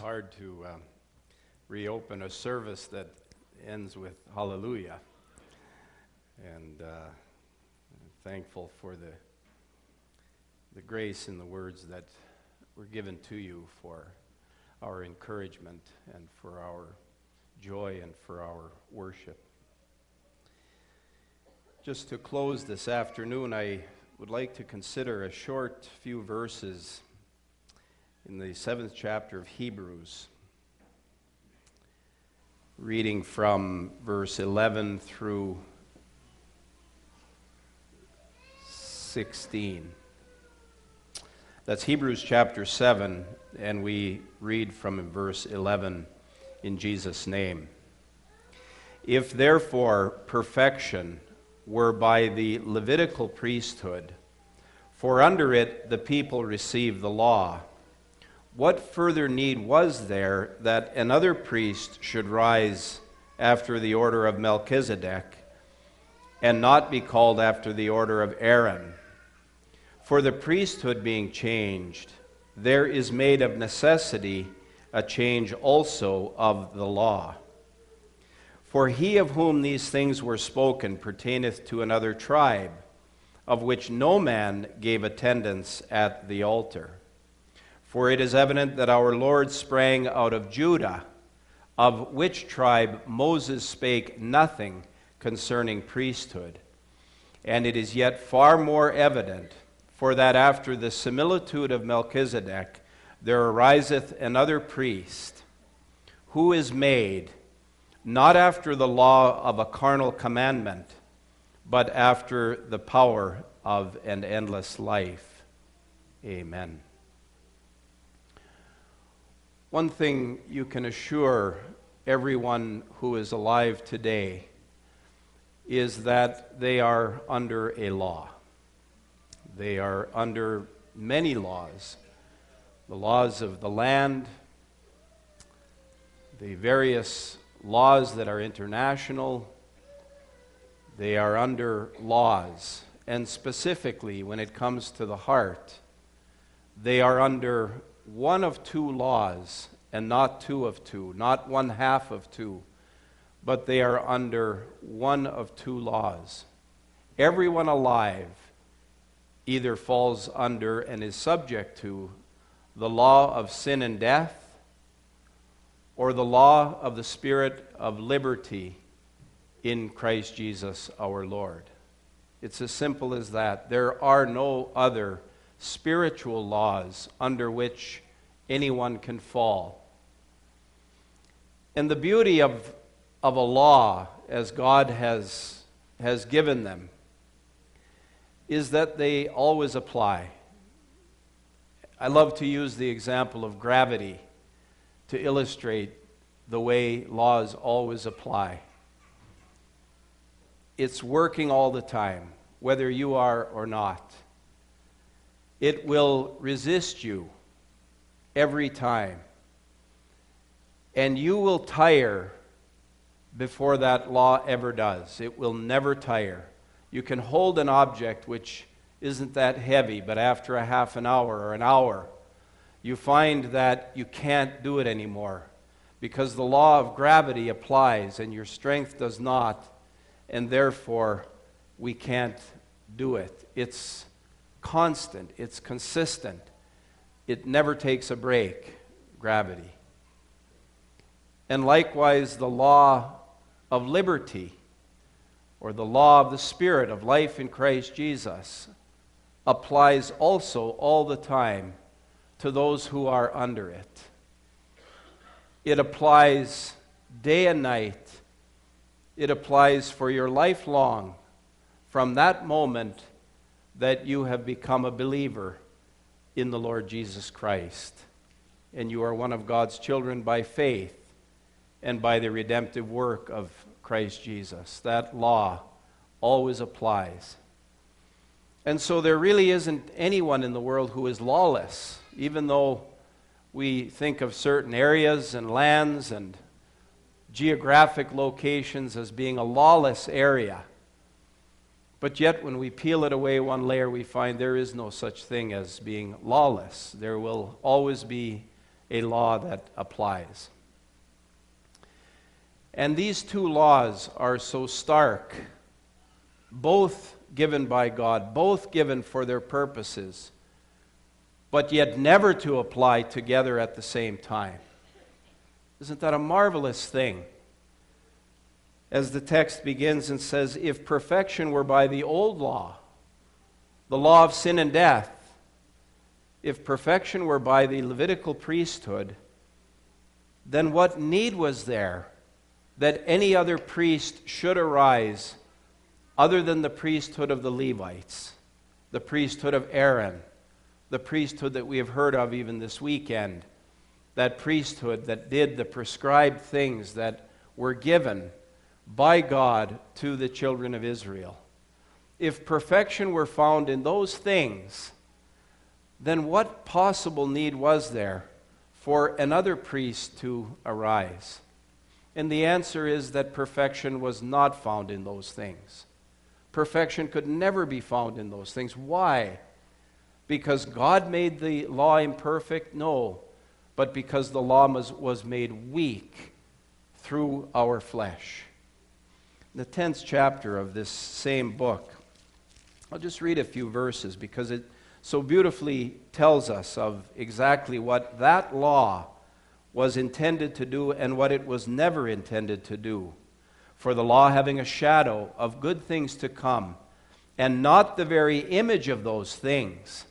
hard to reopen a service that ends with hallelujah. And thankful for the grace in the words that were given to you for our encouragement and for our joy and for our worship. Just to close this afternoon, I would like to consider a short few verses in the 7th chapter of Hebrews, reading from verse 11 through 16. That's Hebrews chapter 7, and we read from verse 11 in Jesus' name. If therefore perfection were by the Levitical priesthood, for under it the people received the law, what further need was there that another priest should rise after the order of Melchizedek, and not be called after the order of Aaron? For the priesthood being changed, there is made of necessity a change also of the law. For he of whom these things were spoken pertaineth to another tribe, of which no man gave attendance at the altar. For it is evident that our Lord sprang out of Judah, of which tribe Moses spake nothing concerning priesthood. And it is yet far more evident, for that after the similitude of Melchizedek there ariseth another priest, who is made not after the law of a carnal commandment, but after the power of an endless life. Amen. One thing you can assure everyone who is alive today is that they are under a law. They are under many laws. The laws of the land, the various laws that are international. They are under laws. And specifically, when it comes to the heart, they are under one of two laws, and not two of two, not one half of two, but they are under one of two laws. Everyone alive either falls under and is subject to the law of sin and death, or the law of the Spirit of liberty in Christ Jesus our Lord. It's as simple as that. There are no other spiritual laws under which anyone can fall. And the beauty of a law, as God has given them, is that they always apply. I love to use the example of gravity to illustrate the way laws always apply. It's working all the time, whether you are or not. It will resist you every time. And you will tire before that law ever does. It will never tire. You can hold an object which isn't that heavy, but after a half an hour or an hour, you find that you can't do it anymore because the law of gravity applies and your strength does not, and therefore we can't do it. It's constant, it's consistent. It never takes a break, gravity. And likewise, the law of liberty, or the law of the Spirit of life in Christ Jesus, applies also all the time to those who are under it. It applies day and night. It applies for your life long, from that moment that you have become a believer in the Lord Jesus Christ, and you are one of God's children by faith and by the redemptive work of Christ Jesus. That law always applies. And so there really isn't anyone in the world who is lawless, even though we think of certain areas and lands and geographic locations as being a lawless area. But yet when we peel it away one layer, we find there is no such thing as being lawless. There will always be a law that applies. And these two laws are so stark, both given by God, both given for their purposes, but yet never to apply together at the same time. Isn't that a marvelous thing? As the text begins and says, if perfection were by the old law, the law of sin and death, if perfection were by the Levitical priesthood, then what need was there that any other priest should arise other than the priesthood of the Levites, the priesthood of Aaron, the priesthood that we have heard of even this weekend, that priesthood that did the prescribed things that were given by God to the children of Israel? If perfection were found in those things, then what possible need was there for another priest to arise? And the answer is that perfection was not found in those things. Perfection could never be found in those things. Why? Because God made the law imperfect? No, but because the law was made weak through our flesh. The 10th chapter of this same book, I'll just read a few verses because it so beautifully tells us of exactly what that law was intended to do and what it was never intended to do. For the law, having a shadow of good things to come, and not the very image of those things,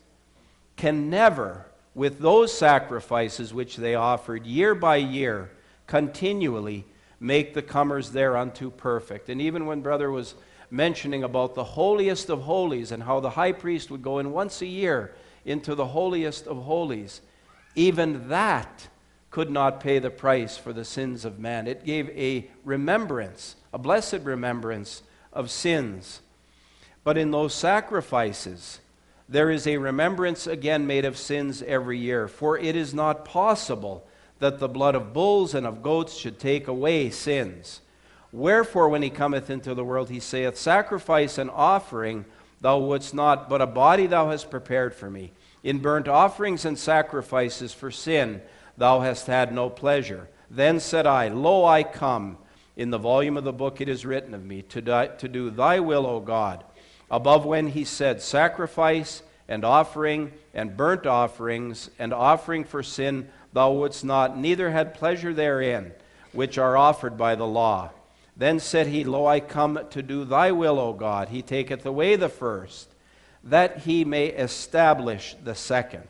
can never, with those sacrifices which they offered year by year, continually make the comers thereunto perfect. And even when Brother was mentioning about the holiest of holies and how the high priest would go in once a year into the holiest of holies, even that could not pay the price for the sins of man. It gave a remembrance, a blessed remembrance of sins. But in those sacrifices, there is a remembrance again made of sins every year. For it is not possible that the blood of bulls and of goats should take away sins. Wherefore, when he cometh into the world, he saith, sacrifice and offering thou wouldst not, but a body thou hast prepared for me. In burnt offerings and sacrifices for sin thou hast had no pleasure. Then said I, Lo, I come. In the volume of the book it is written of me, to do thy will, O God. Above when he said, sacrifice and offering and burnt offerings and offering for sin thou wouldst not, neither had pleasure therein, which are offered by the law. Then said he, Lo, I come to do thy will, O God. He taketh away the first, that he may establish the second.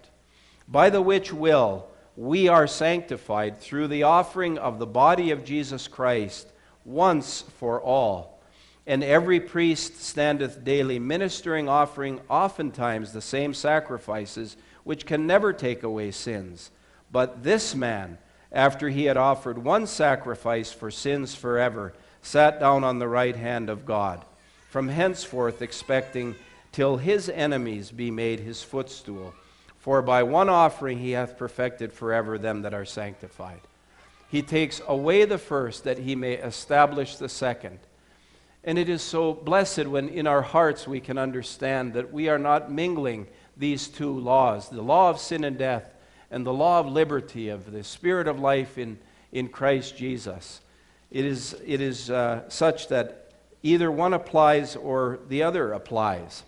By the which will we are sanctified through the offering of the body of Jesus Christ once for all. And every priest standeth daily ministering, offering oftentimes the same sacrifices, which can never take away sins. But this man, after he had offered one sacrifice for sins forever, sat down on the right hand of God, from henceforth expecting till his enemies be made his footstool. For by one offering he hath perfected forever them that are sanctified. He takes away the first, that he may establish the second. And it is so blessed when in our hearts we can understand that we are not mingling these two laws, the law of sin and death and the law of liberty, of the spirit of life in Christ Jesus. It is such that either one applies or the other applies.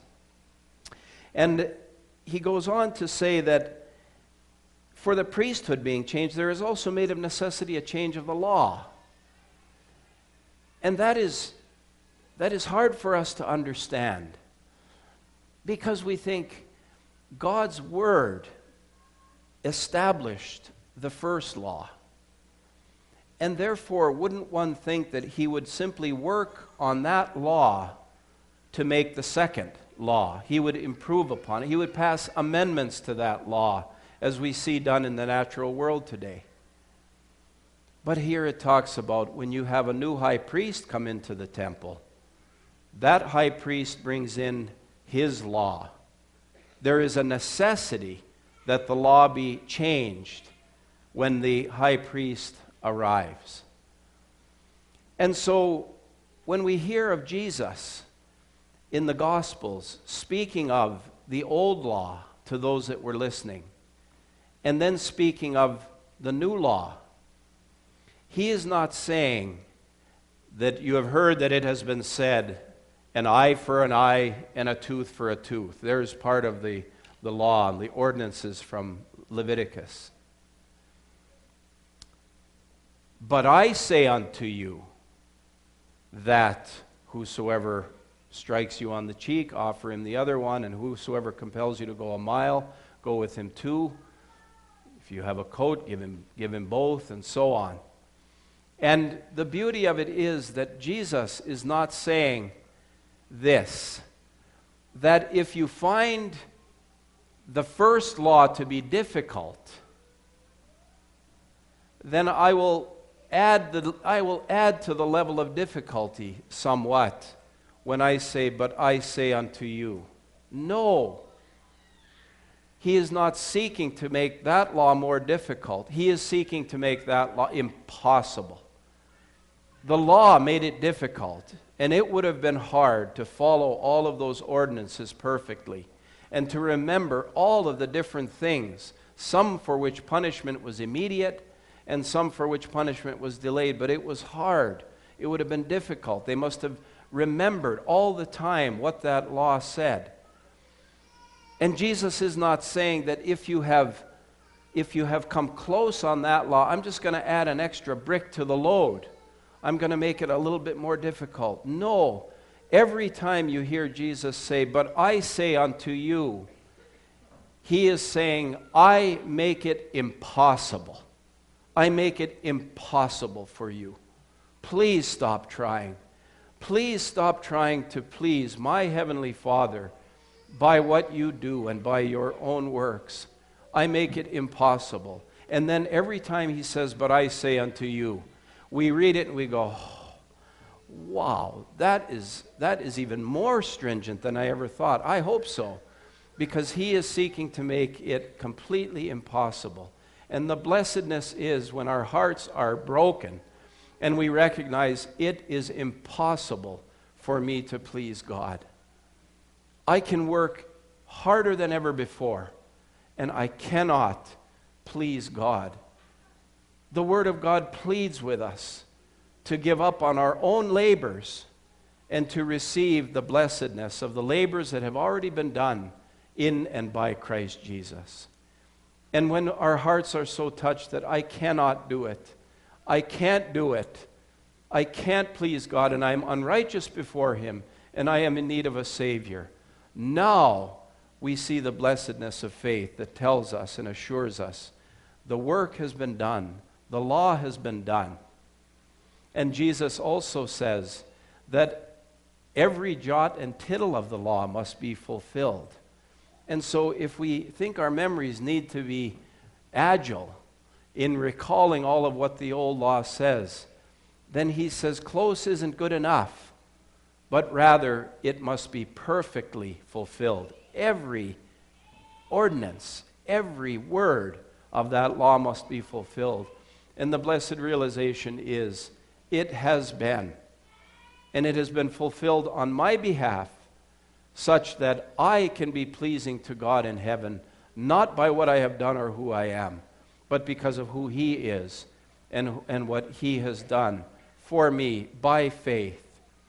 And he goes on to say that for the priesthood being changed, there is also made of necessity a change of the law. And that is hard for us to understand, because we think God's word established the first law. And therefore, wouldn't one think that he would simply work on that law to make the second law? He would improve upon it. He would pass amendments to that law, as we see done in the natural world today. But here it talks about when you have a new high priest come into the temple, that high priest brings in his law. There is a necessity that the law be changed when the high priest arrives. And so when we hear of Jesus in the Gospels speaking of the old law to those that were listening, and then speaking of the new law. He is not saying that you have heard that it has been said, an eye for an eye and a tooth for a tooth. There's part of the law and the ordinances from Leviticus. But I say unto you that whosoever strikes you on the cheek, offer him the other one, and whosoever compels you to go a mile, go with him 2. If you have a coat, give him both, and so on. And the beauty of it is that Jesus is not saying this, that if you find the first law to be difficult, then I will add to the level of difficulty somewhat when I say, but I say unto you. No. He is not seeking to make that law more difficult. He is seeking to make that law impossible. The law made it difficult, and it would have been hard to follow all of those ordinances perfectly and to remember all of the different things, some for which punishment was immediate and some for which punishment was delayed, but it was hard. It would have been difficult. They must have remembered all the time what that law said. And Jesus is not saying that if you have come close on that law, I'm just going to add an extra brick to the load. I'm going to make it a little bit more difficult. No. Every time you hear Jesus say, but I say unto you, he is saying, I make it impossible. I make it impossible for you. Please stop trying. Please stop trying to please my heavenly Father by what you do and by your own works. I make it impossible. And then every time he says, but I say unto you, we read it and we go, oh, wow, that is even more stringent than I ever thought. I hope so, because he is seeking to make it completely impossible. And the blessedness is when our hearts are broken and we recognize it is impossible for me to please God. I can work harder than ever before, and I cannot please God. The Word of God pleads with us to give up on our own labors and to receive the blessedness of the labors that have already been done in and by Christ Jesus. And when our hearts are so touched that I cannot do it, I can't do it, I can't please God, and I am unrighteous before Him, and I am in need of a Savior, now we see the blessedness of faith that tells us and assures us the work has been done. The law has been done. And Jesus also says that every jot and tittle of the law must be fulfilled. And so if we think our memories need to be agile in recalling all of what the old law says, then he says close isn't good enough, but rather it must be perfectly fulfilled. Every ordinance, every word of that law must be fulfilled. And the blessed realization is, it has been. And it has been fulfilled on my behalf, such that I can be pleasing to God in heaven, not by what I have done or who I am, but because of who He is and what He has done for me by faith.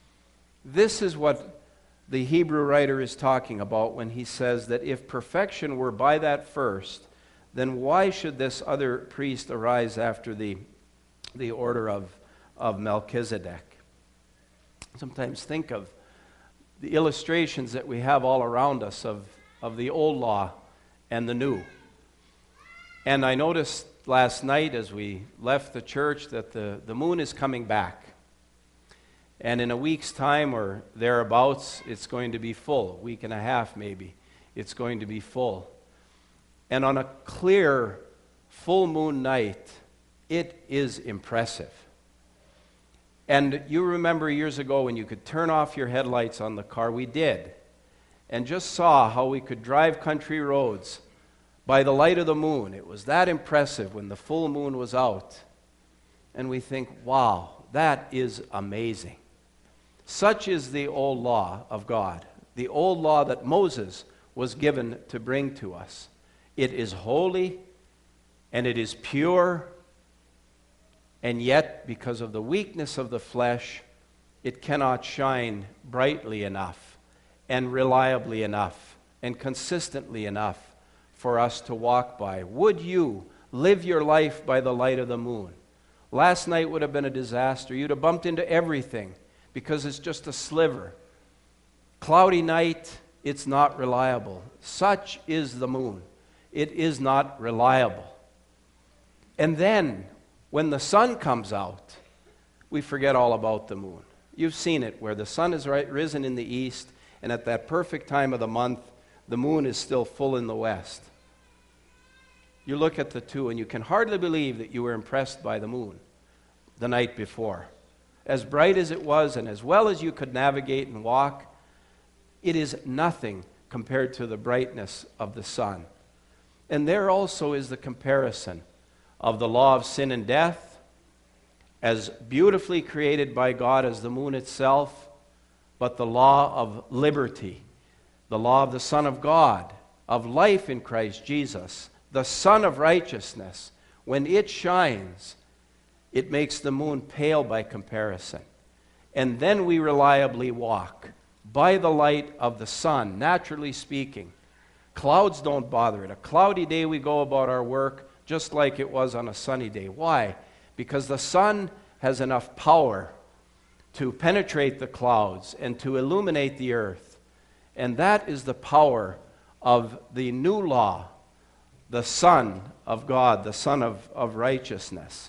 This is what the Hebrew writer is talking about when he says that if perfection were by that first, then why should this other priest arise after the order of Melchizedek? Sometimes think of the illustrations that we have all around us of the old law and the new. And I noticed last night as we left the church that the moon is coming back. And in a week's time or thereabouts, it's going to be full. A week and a half maybe, it's going to be full. And on a clear full moon night, it is impressive. And you remember years ago when you could turn off your headlights on the car, we did, and just saw how we could drive country roads by the light of the moon. It was that impressive when the full moon was out. And we think, wow, that is amazing. Such is the old law of God, the old law that Moses was given to bring to us. It is holy and it is pure, and yet, because of the weakness of the flesh, it cannot shine brightly enough and reliably enough and consistently enough for us to walk by. Would you live your life by the light of the moon? Last night would have been a disaster. You'd have bumped into everything because it's just a sliver. Cloudy night, it's not reliable. Such is the moon. It is not reliable. And then, when the sun comes out, we forget all about the moon. You've seen it, where the sun is risen in the east, and at that perfect time of the month, the moon is still full in the west. You look at the two, and you can hardly believe that you were impressed by the moon the night before. As bright as it was, and as well as you could navigate and walk, it is nothing compared to the brightness of the sun. And there also is the comparison of the law of sin and death, as beautifully created by God as the moon itself, but the law of liberty, the law of the Son of God, of life in Christ Jesus, the Son of righteousness. When it shines, it makes the moon pale by comparison. And then we reliably walk by the light of the sun, naturally speaking. Clouds don't bother it. A cloudy day we go about our work just like it was on a sunny day. Why? Because the sun has enough power to penetrate the clouds and to illuminate the earth. And that is the power of the new law, the Son of God, the Son of righteousness.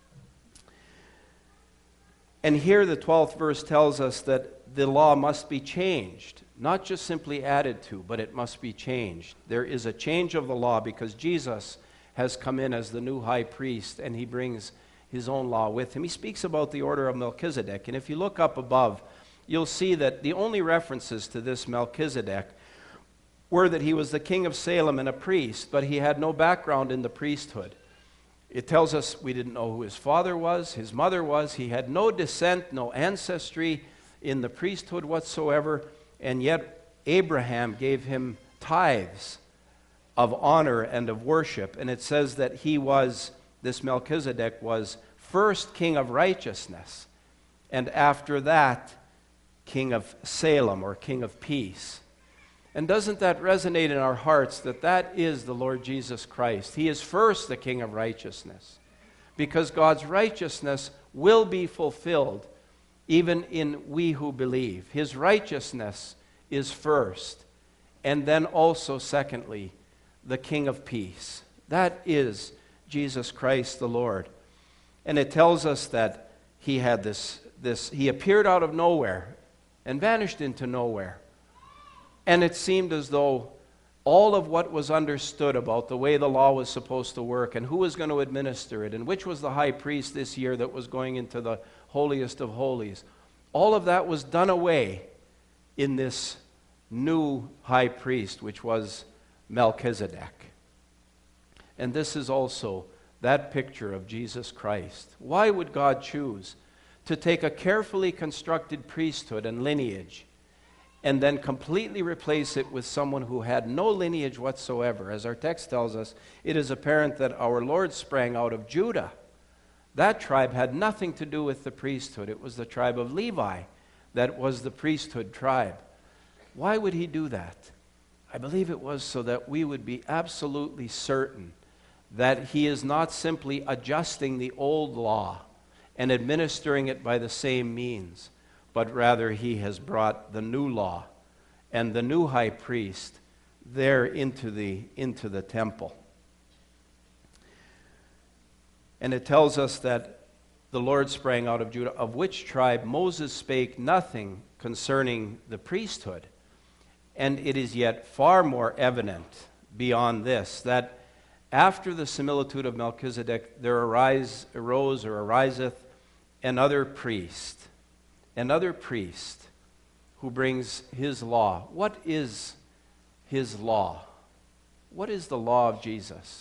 And here the 12th verse tells us that the law must be changed, not just simply added to, but it must be changed. There is a change of the law because Jesus has come in as the new high priest, and he brings his own law with him. He speaks about the order of Melchizedek, and if you look up above, you'll see that the only references to this Melchizedek were that he was the king of Salem and a priest, but he had no background in the priesthood. It tells us we didn't know who his father was, his mother was. He had no descent, no ancestry in the priesthood whatsoever, and yet Abraham gave him tithes of honor and of worship. And it says that this Melchizedek was first king of righteousness, and after that, king of Salem, or king of peace. And doesn't that resonate in our hearts that that is the Lord Jesus Christ? He is first the king of righteousness, because God's righteousness will be fulfilled even in we who believe. His righteousness is first, and then also secondly, the king of peace. That is Jesus Christ the Lord. And it tells us that he had he appeared out of nowhere and vanished into nowhere. And it seemed as though all of what was understood about the way the law was supposed to work and who was going to administer it and which was the high priest this year that was going into the holiest of holies, all of that was done away in this new high priest, which was Melchizedek. And this is also that picture of Jesus Christ. Why would God choose to take a carefully constructed priesthood and lineage and then completely replace it with someone who had no lineage whatsoever? As our text tells us, it is apparent that our Lord sprang out of Judah. That tribe had nothing to do with the priesthood. It was the tribe of Levi that was the priesthood tribe. Why would he do that? I believe it was so that we would be absolutely certain that he is not simply adjusting the old law and administering it by the same means, but rather he has brought the new law and the new high priest there into the temple. And it tells us that the Lord sprang out of Judah, of which tribe Moses spake nothing concerning the priesthood. And it is yet far more evident beyond this, that after the similitude of Melchizedek, there ariseth another priest who brings his law. What is his law? What is the law of Jesus?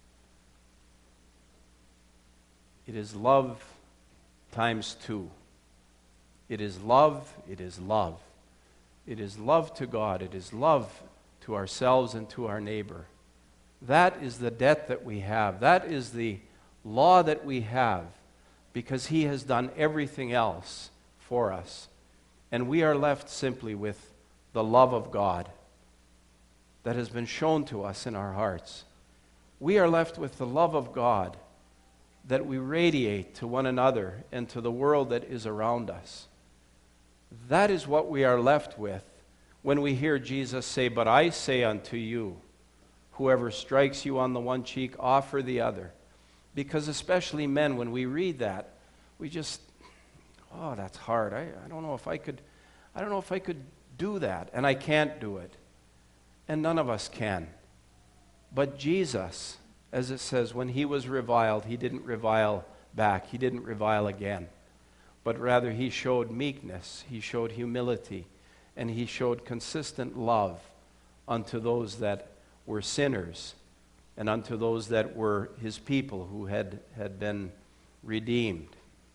It is love times two. It is love, it is love. It is love to God, it is love to ourselves and to our neighbor. That is the debt that we have. That is the law that we have, because he has done everything else for us. And we are left simply with the love of God that has been shown to us in our hearts. We are left with the love of God that we radiate to one another and to the world that is around us. That is what we are left with when we hear Jesus say, "But I say unto you, whoever strikes you on the one cheek, offer the other." Because especially men, when we read that, we just, oh, that's hard. I don't know if I could do that, and I can't do it. And none of us can. But Jesus, as it says, when he was reviled, he didn't revile back. He didn't revile again. But rather he showed meekness, he showed humility, and he showed consistent love unto those that were sinners and unto those that were his people who had been redeemed.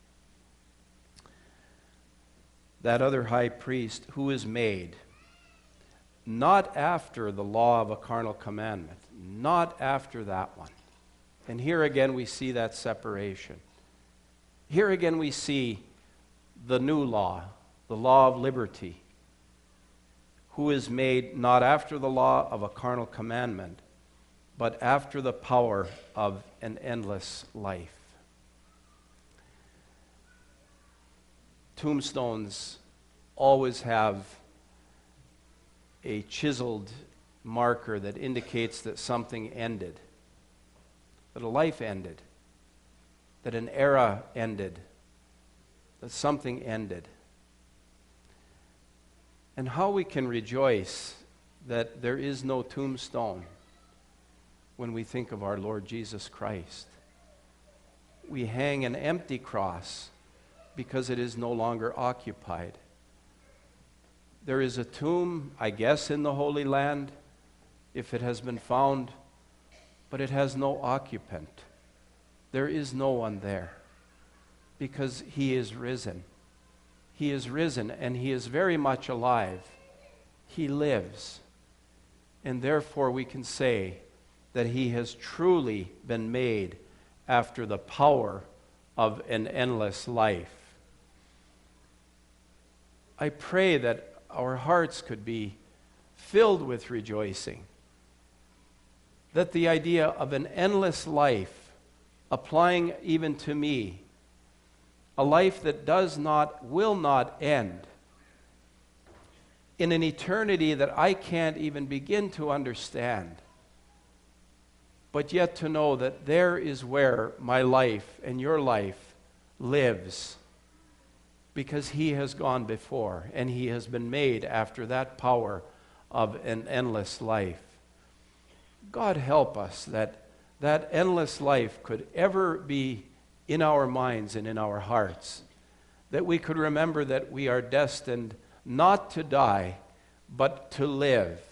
That other high priest who is made not after the law of a carnal commandment, not after that one. And here again we see that separation. Here again we see the new law, the law of liberty, who is made not after the law of a carnal commandment, but after the power of an endless life. Tombstones always have a chiseled marker that indicates that something ended, that a life ended, that an era ended, that something ended. And how we can rejoice that there is no tombstone when we think of our Lord Jesus Christ. We hang an empty cross because it is no longer occupied. There is a tomb, I guess, in the Holy Land, if it has been found, but it has no occupant. There is no one there because he is risen. He is risen and he is very much alive. He lives. And therefore we can say that he has truly been made after the power of an endless life. I pray that our hearts could be filled with rejoicing, that the idea of an endless life applying even to me, a life that will not end, in an eternity that I can't even begin to understand, but yet to know that there is where my life and your life lives, because he has gone before and he has been made after that power of an endless life. God help us that that endless life could ever be in our minds and in our hearts, that we could remember that we are destined not to die, but to live.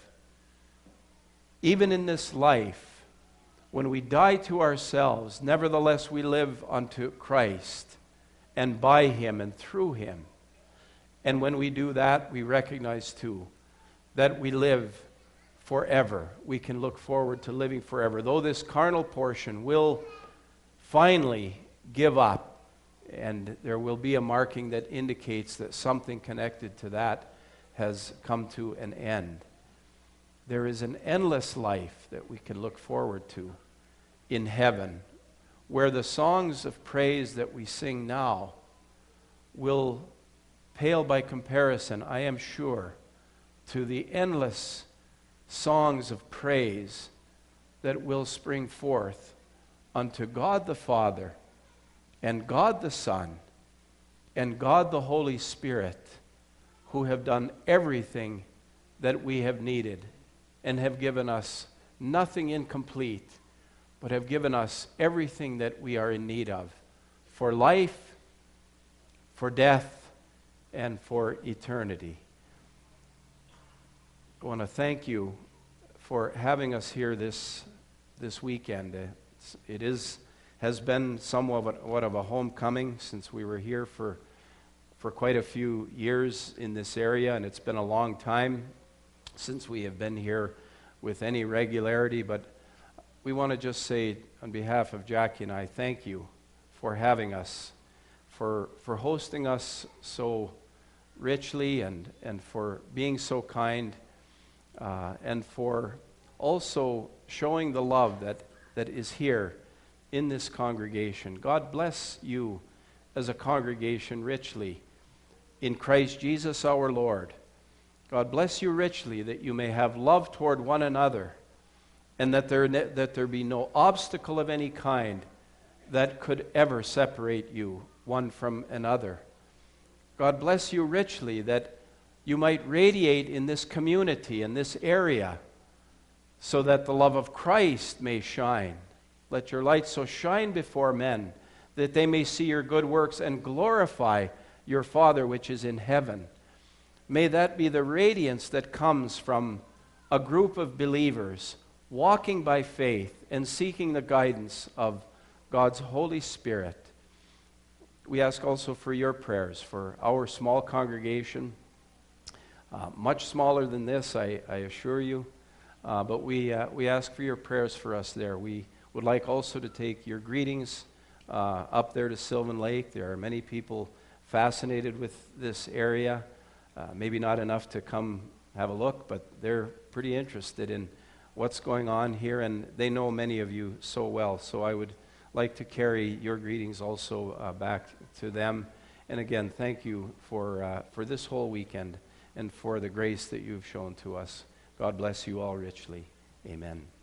Even in this life, when we die to ourselves, nevertheless we live unto Christ, and by him and through him. And when we do that, we recognize too that we live forever. We can look forward to living forever. Though this carnal portion will finally give up, and there will be a marking that indicates that something connected to that has come to an end. There is an endless life that we can look forward to in heaven, where the songs of praise that we sing now will pale by comparison, I am sure, to the endless songs of praise that will spring forth unto God the Father and God the Son and God the Holy Spirit, who have done everything that we have needed and have given us nothing incomplete, but have given us everything that we are in need of for life, for death, and for eternity. I want to thank you for having us here this weekend. It has been somewhat of a homecoming since we were here for quite a few years in this area, and it's been a long time since we have been here with any regularity, but we want to just say, on behalf of Jackie and I, thank you for having us, for hosting us so richly, and for being so kind, and for also showing the love that is here in this congregation. God bless you as a congregation richly in Christ Jesus our Lord. God bless you richly, that you may have love toward one another, and that there be no obstacle of any kind that could ever separate you one from another. God bless you richly, that you might radiate in this community, in this area, so that the love of Christ may shine. Let your light so shine before men, that they may see your good works and glorify your Father which is in heaven. May that be the radiance that comes from a group of believers walking by faith and seeking the guidance of God's Holy Spirit. We ask also for your prayers for our small congregation, much smaller than this, I assure you, but we ask for your prayers for us there. We would like also to take your greetings up there to Sylvan Lake. There are many people fascinated with this area. Maybe not enough to come have a look, but they're pretty interested in what's going on here, and they know many of you so well. So I would like to carry your greetings also back to them. And again, thank you for this whole weekend and for the grace that you've shown to us. God bless you all richly. Amen.